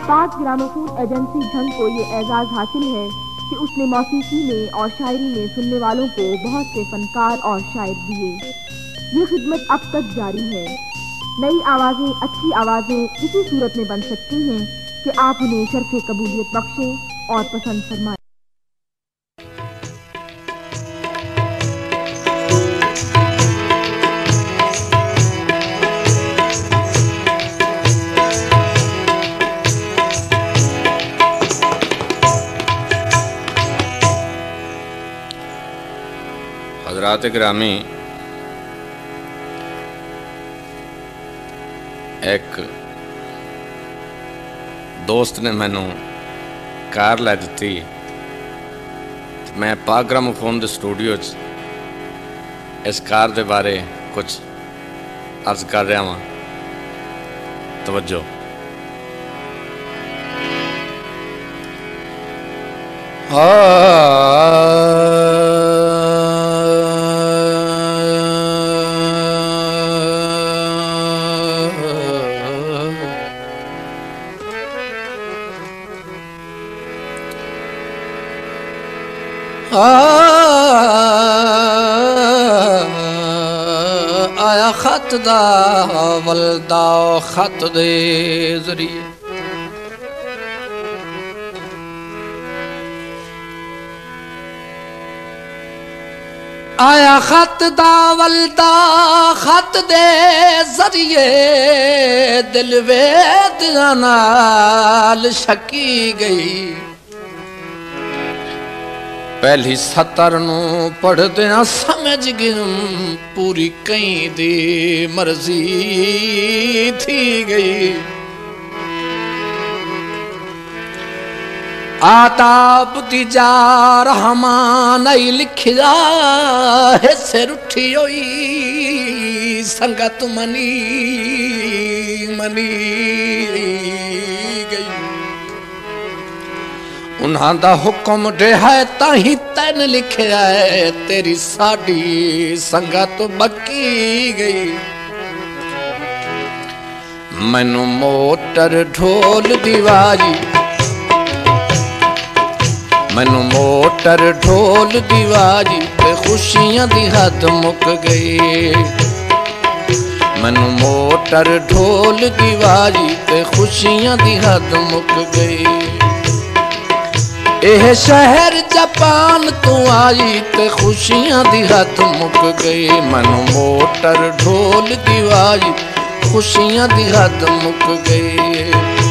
पाक gramophone agency Jhang को ये एजाज़ हासिल है कि उसने मौसीकी में और शायरी में सुनने वालों को बहुत से फनकार और शायर दिए। ये खिदमत अब तक जारी है। नई आवाज़ें, अच्छी आवाज़ें इसी सूरत में बन सकती हैं कि आप उन्हें शर्फ़े कबूलियत बख्शें और पसंद फरमाएं। हज़रात गिरामी, एक दोस्त ने मैनू कार लै दी। मैं पाक ग्रामोफोन के स्टूडियो इस कार के बारे कुछ अर्ज कर रहा हाँ। तवज्जो। आया खत दा वलदा खत दे जरिए आया खत दा वलदा खत दे जरिए दिल वेदियां नाल शकी गई। पहली सतर नू पढ़दिया समझ गया पूरी कई दी मर्जी थी गई। आताब दी जा रहमान आई लिखिया है सिर उठी होई संगत मनी मनी गई। उन्हां दा हुक्म दे है ताही तैन लिखिया है तेरी साड़ी संगत बकी गई। मैनू मोटर ढोल दीवारी मैनू मोटर ढोल दीवारी ते खुशियां दी हद मुक गई। मैनू मोटर ढोल दीवारी ते खुशियां दी हद मुक गई। एह शहर जापान तू आई ते खुशियां दी हद मुक गई। मैनू मोटर ढोल दीवारी खुशियां दी हद मुक गई।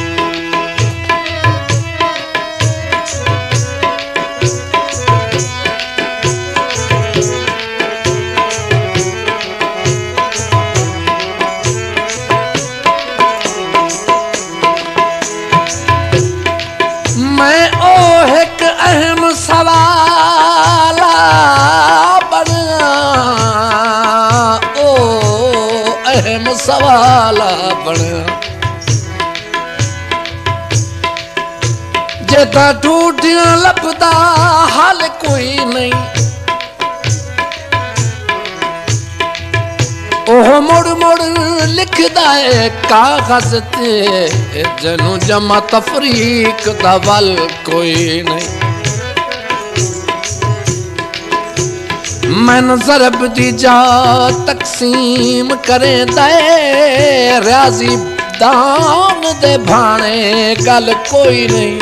मैं ओ एक अहम सवाल बना ओ अहम सवाल बना जेदा ढूंढिया लभदा हाल कोई नहीं। ओह मुड़ मुड़ लिखदा है कागज ते जनु जमा तफरीक दा वल कोई नहीं। मैन ज़रब दी जा तकसीम करे दे रियाजी दान दे भाने गल कोई नहीं।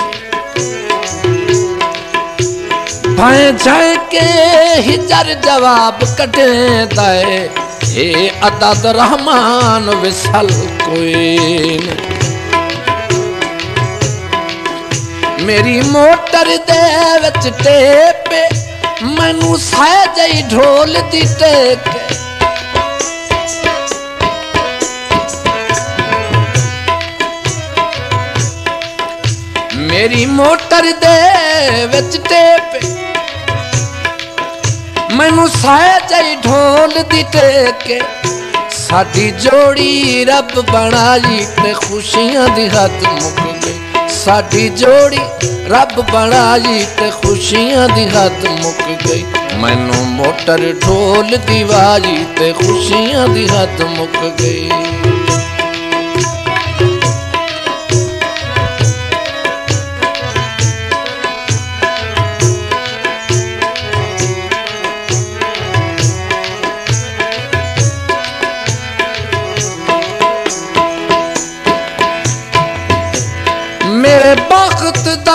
भाए जाए के हिजर जवाब कटे दे हे अदद रहमान विसल कोई नहीं। मेरी मोटर दे विच टेप मैनू सहजई ढोल दी टेक। मेरी मोटर दे विच टेप मैनू सहजई ढोल दी टेके। साडी जोड़ी रब बनाई ते खुशियां दी हद मुक गई। साडी जोड़ी रब बनाई ते खुशियां दी हद मुक गई। मैनू मोटर ढोल दीवारी ते खुशियां दी हद मुक गई।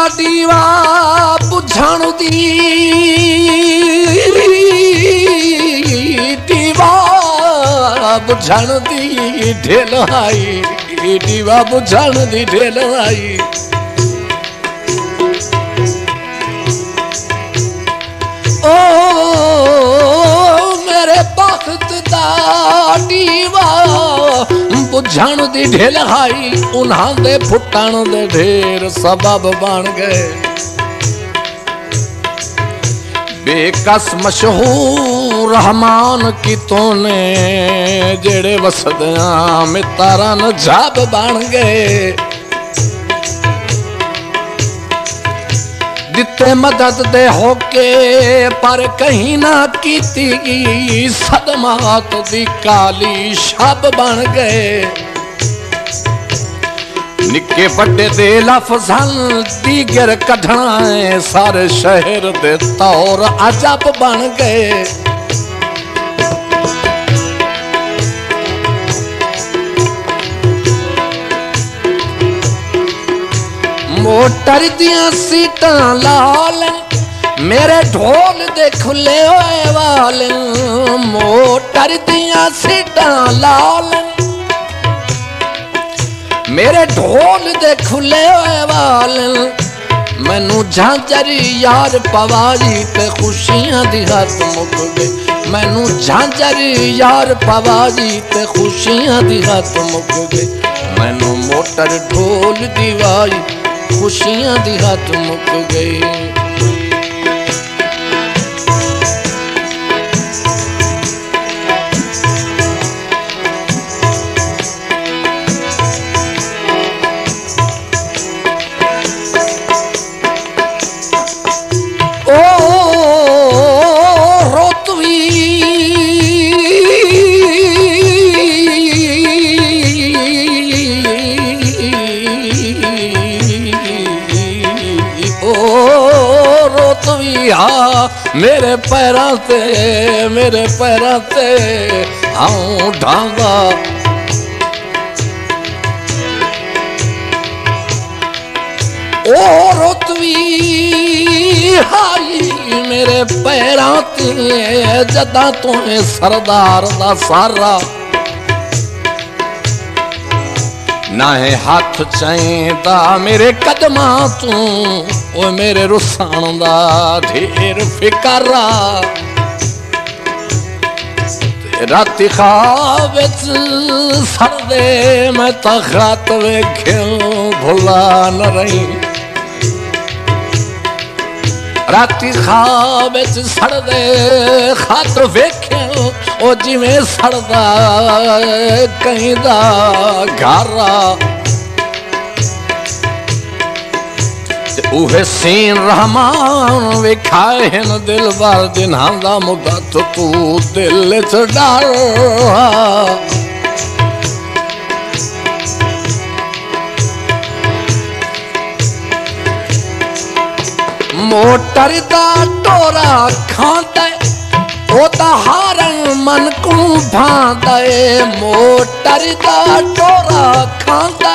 दीवा बुझण दी दीवा बुझण दी ढेल आई दीवा बुझण दी ढेल आई ओ मेरे बख्त दा दीवा बुझण दी ढेल आई उन्हां दे फुटण दे ढेर सबब बन गए बेकस मशहूर रहमान की तोने जेड़े वसदियां मितारा नजाब बन गए दिते मदद दे होके पर कहीं ना कीती सदमात दी काली शब बन गए निके बड़े दे लफ्ज़न दीगर कढ़ना है सारे शहर दे तौर अजब बन गए मोटर दियां सीटां लाल मेरे ढोल दे खुले होए वाल मोटर दियां सीटां लाल मेरे ढोल दे खुले होए वाल मैनू झांझर यार पवाई ते खुशियां दी हाथ मुक गई मैनू झांझर यार पवाई ते खुशियां दी हाथ मुक गई मैनू मोटर ढोल दीवाई खुशियां दी हाथ मुक गई मेरे पैरां ते आऊं ढांगा ओ रोतवी हाई मेरे पैरां ते जदा तूने सरदार दा सारा ना है हाथ चाहता मेरे कदमां तू ओ मेरे रुसान दा ढेर फिकारा राती ख्वाब विच सरदे मैं तां खत वेख्यो भुला न रही राती ख्वाब विच सरदे खत वेख्यो ओ जिवें सड़दा कहीं दा घारा उहे सीन रहमान विखाए न दिल बार जिन्हां दा मुद्दा तू दिल च डर मोटर दा टोरा खांदा ओ ता हारन मन को भांदा मोटर दा टोरा खांदा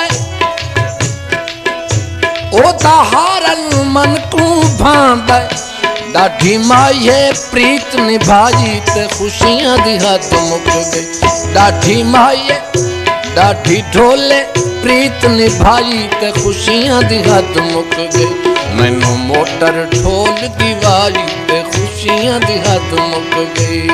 ओ हारन मन को भांदा डाढ़ी माये प्रीत निभाई ते खुशियां दी हाथ मुक गई डाढ़ी माये डाढ़ी ढोले प्रीत निभाई ते खुशियां दी हाथ मुक गई मैनू मोटर ढोल दीवाई ते खुशियां दी हाथ मुक गई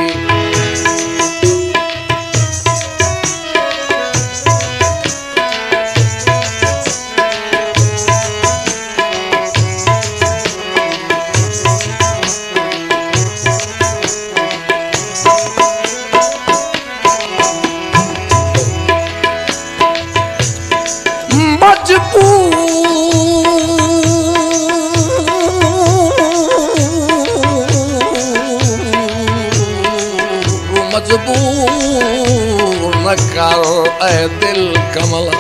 मजबूर न कर ऐ दिल कमला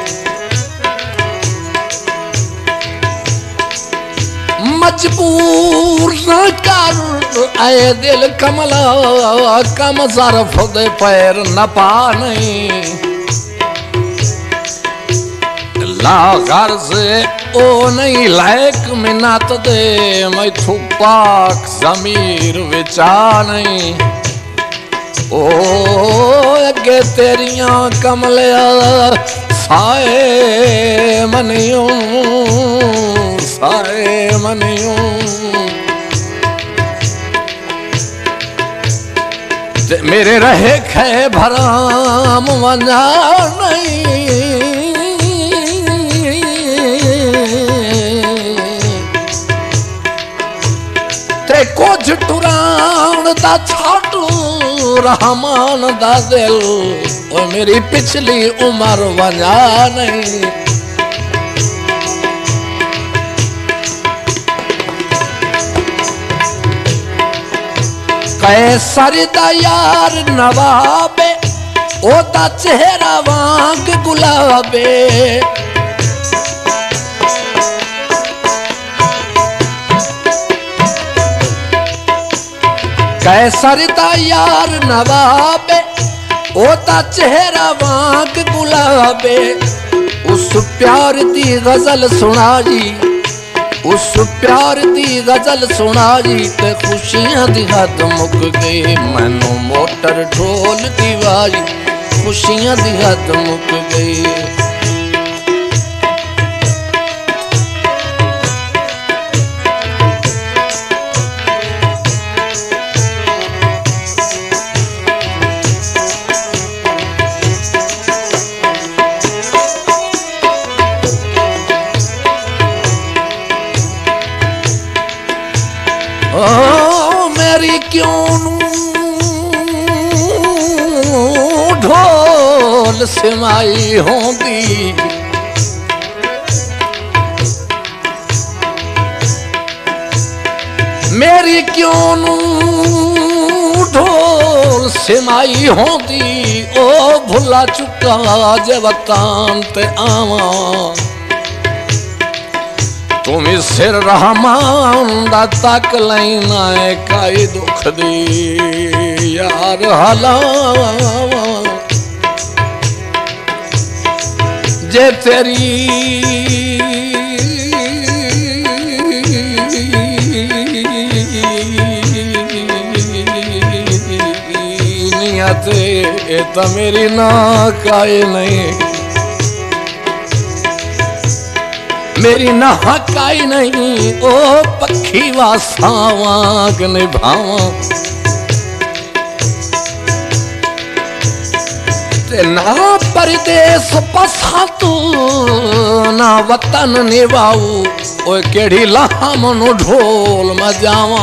मजबूर न कर ऐ दिल कमला कम ज़रफ़ दे पैर न पा नहीं ला गर्ज ओ नहीं लायक मिन्नत दे मैथू पाक ज़मीर विचा नहीं ओ अगे तेरियां कमलिया साए मनियूं मेरे रहे खे भराम वञा नहीं ते कुछ टुराण दा छाटू रहमान दा दिल ओ मेरी पिछली उम्र वञा नहीं कैसर दा यार नवाबे ओदा चेहरा वांग गुलाबे कैसर दा यार नवाबे ओदा चेहरा वांग गुलाबे उस प्यार दी गजल सुना जी उस प्यार दी गजल सुना जी ते खुशियां दी हद मुक गई मैनू मोटर ढोल दी वाजी खुशियां दी हद मुक गई मेरी क्यों ढोल सिमाई होंदी मेरी क्यों ढोल सिमाई होंदी ओ भुला चुका जे वतान ते आवा तुम सिर रहमान दा तक लैना है काई दुख दी यार हलावा जे तेरी नियत ए तो मेरी ना काई नहीं मेरी ना हकाई नहीं ओ पक्षी वासावांग निभावा ते ना परदेस पसा तू ना वतन निभाऊ ओ केड़ी लाहा मनु ढोल में जावा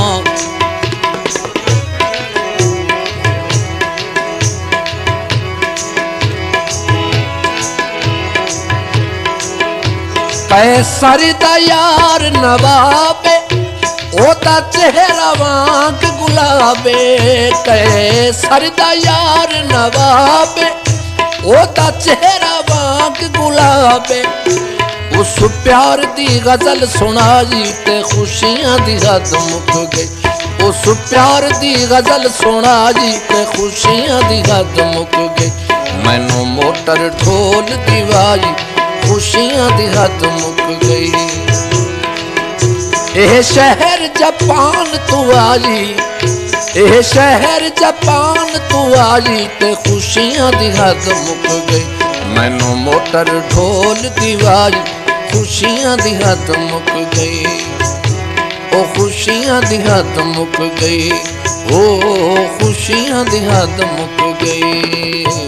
कैसर दा यार नवाबे ओदा चेहरा वांग गुलाबे कैसर दा यार नवाबे ओदा चेहरा वांग गुलाबे उस प्यार दी गजल सुना जी ते खुशियां दी हद मुक गई उस प्यार दी गजल सुना जी ते खुशियां दी हद मुक गई मैनू मोटर ढोल दी वाजी खुशियां दी हद मुक गई एह शहर जापान तू आजी एह शहर जापान तू आजी ते खुशियां दी हद मुक गई मैनू मोटर ढोल दी वाजी खुशियां दी हद मुक गई ओ खुशियां दी हद मुक गई ओ खुशियां दी हद मुक गई।